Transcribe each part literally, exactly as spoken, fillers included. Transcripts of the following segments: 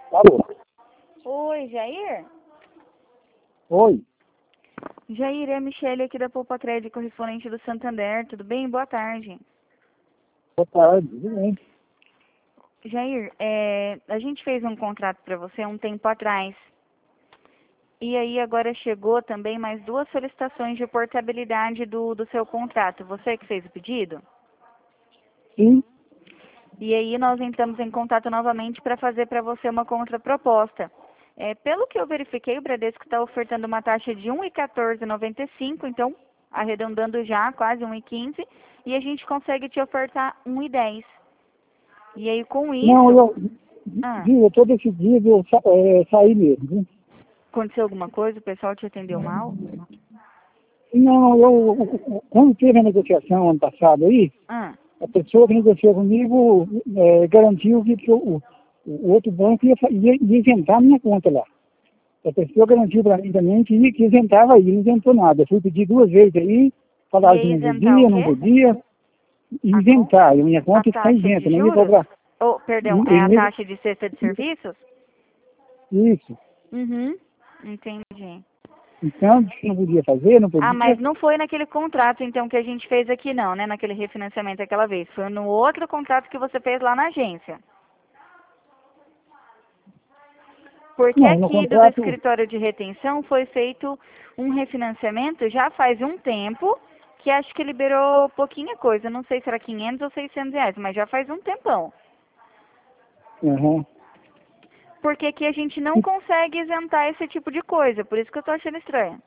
Alô? Oi, Jair? Oi, Jair, é a Michelle aqui da Poupa Crédito, correspondente do Santander. Tudo bem? Boa tarde. boa tarde, tudo bem? Jair, é, a gente fez um contrato para você há um tempo atrás. E aí agora chegou também mais duas solicitações de portabilidade do, do seu contrato. Você que fez o pedido? Sim, E aí nós entramos em contato novamente para fazer para você uma contraproposta. É, pelo que eu verifiquei, o Bradesco está ofertando uma taxa de um real e quatorze centavos e noventa e cinco, então, arredondando já, quase um real e quinze, e a gente consegue te ofertar um real e dez. E aí com não, isso, eu, ah, viu, eu estou decidido a sa é, sair mesmo, viu? aconteceu alguma coisa? O pessoal te atendeu mal? Não, eu, quando teve a negociação ano passado aí, Ah, a pessoa que negociou comigo é, garantiu que, que o, o outro banco ia, fa- ia, ia isentar a minha conta lá. A pessoa garantiu para mim também que, ia- que isentava aí, não isentou nada. Eu fui pedir duas vezes aí, e falaram que aí não isentar o podia, não quê? podia, A, con isentar, e a minha a conta ia ficar taxa isenta, de não ia juros? cobrar. Oh, perdão, E- é a e- taxa de cesta de serviços? Isso. Uhum, entendi. Então, disse que não podia fazer, não Ah, mas podia. não foi naquele contrato, então, que a gente fez aqui, não, né? Naquele refinanciamento aquela vez. Foi no outro contrato que você fez lá na agência. Porque Não, no aqui do, do contrato, escritório de retenção foi feito um refinanciamento já faz um tempo, que acho que liberou pouquinha coisa. Não sei se era quinhentos ou seiscentos reais, mas já faz um tempão. uhum. Porque aqui a gente não consegue isentar esse tipo de coisa. Por isso que eu tô achando estranho.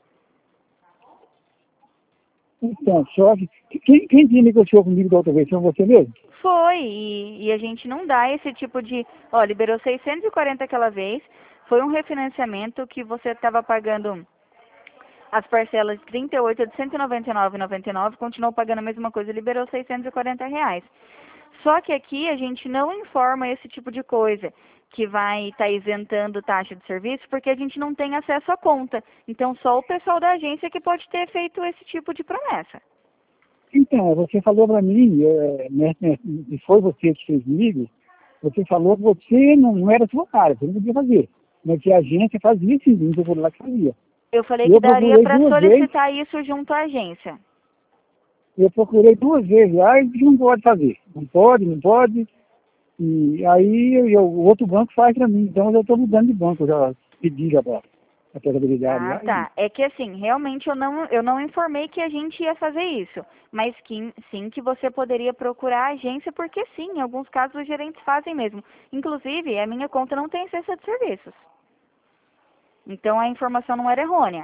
Então, só que quem, quem que negociou comigo da outra vez foi você mesmo? Foi, e, e a gente não dá esse tipo de... Ó, liberou seiscentos e quarenta aquela vez, foi um refinanciamento que você estava pagando as parcelas de trinta e oito de cento e noventa e nove reais e noventa e nove, continuou pagando a mesma coisa, liberou seiscentos e quarenta reais. Só que aqui a gente não informa esse tipo de coisa, que vai estar isentando taxa de serviço, porque a gente não tem acesso à conta. Então, só o pessoal da agência que pode ter feito esse tipo de promessa. Então, você falou para mim, é, né, né, e foi você que fez comigo, você falou que você não, não era sua área, você não podia fazer. Mas que a agência fazia sim, não procurou lá que fazia. Eu falei E que eu daria procurei para duas vezes, solicitar isso junto à agência. eu procurei duas vezes lá e disse que não pode fazer. Não pode, não pode. E aí eu- eu- o outro banco faz para mim, então eu estou mudando de banco, eu já pedi já para a portabilidade Ah, lá. E, tá. É que assim, realmente eu não, eu não informei que a gente ia fazer isso. Mas que, sim, que você poderia procurar a agência, porque sim, em alguns casos os gerentes fazem mesmo. Inclusive, a minha conta não tem cesta de serviços. Então a informação não era errônea.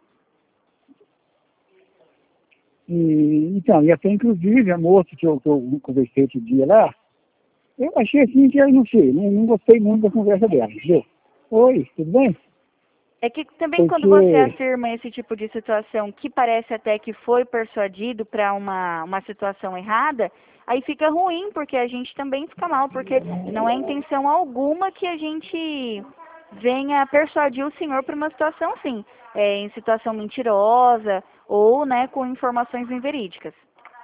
e, então, e até inclusive a moça que eu, que eu conversei outro dia lá, eu achei assim que eu não sei, não, não gostei muito da conversa dela, entendeu? Oi, tudo bem? É que também quando você Porque, afirma esse tipo de situação que parece até que foi persuadido para uma, uma situação errada, aí fica ruim, porque a gente também fica mal, porque não é intenção alguma que a gente venha persuadir o senhor para uma situação assim, é, em situação mentirosa ou né, com informações inverídicas.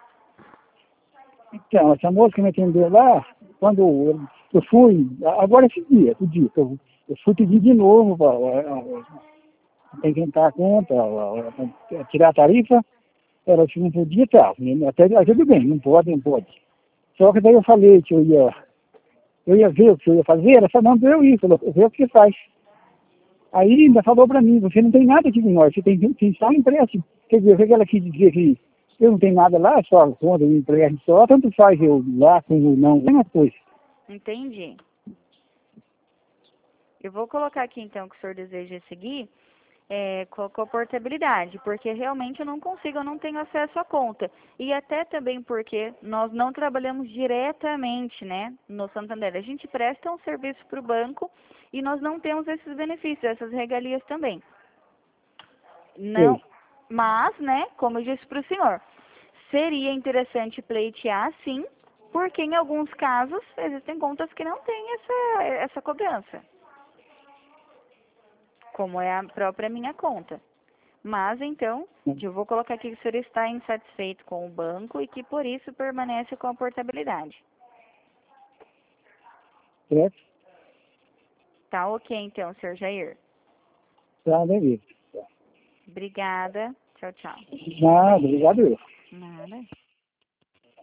então, essa moça que me atendeu lá, quando eu, eu fui, agora esse dia, esse dia, que eu, eu fui pedir de novo para inventar a conta, a- a- a tirar a tarifa, ela disse que não podia tal. Até aí tudo bem, Uhum. não pode, não pode. Só que daí eu falei que eu ia, eu ia ver o que eu ia fazer, ela falou, não, eu ia, falou, vê o que você faz. Aí ainda falou para mim, você não tem nada aqui com nós, você tem, tem só um empréstimo. Quer dizer, o que ela quis dizer que eu não tenho nada lá, só a conta de empréstimo só, tanto faz eu lá como não, mesma coisa. Entendi. Eu vou colocar aqui então que o senhor deseja seguir. É, com com a portabilidade, porque realmente eu não consigo, eu não tenho acesso à conta. E até também porque nós não trabalhamos diretamente, né, no Santander. A gente presta um serviço para o banco e nós não temos esses benefícios, essas regalias também. Não, Sei. mas, né, como eu disse para o senhor, seria interessante pleitear sim, porque em alguns casos existem contas que não têm essa, essa cobrança, como é a própria minha conta. Mas, então, eu vou colocar aqui que o senhor está insatisfeito com o banco e que, por isso, permanece com a portabilidade. Certo? Tá ok, então, senhor Jair. Tá, beleza. Obrigada. Tchau, tchau. Nada, obrigado eu.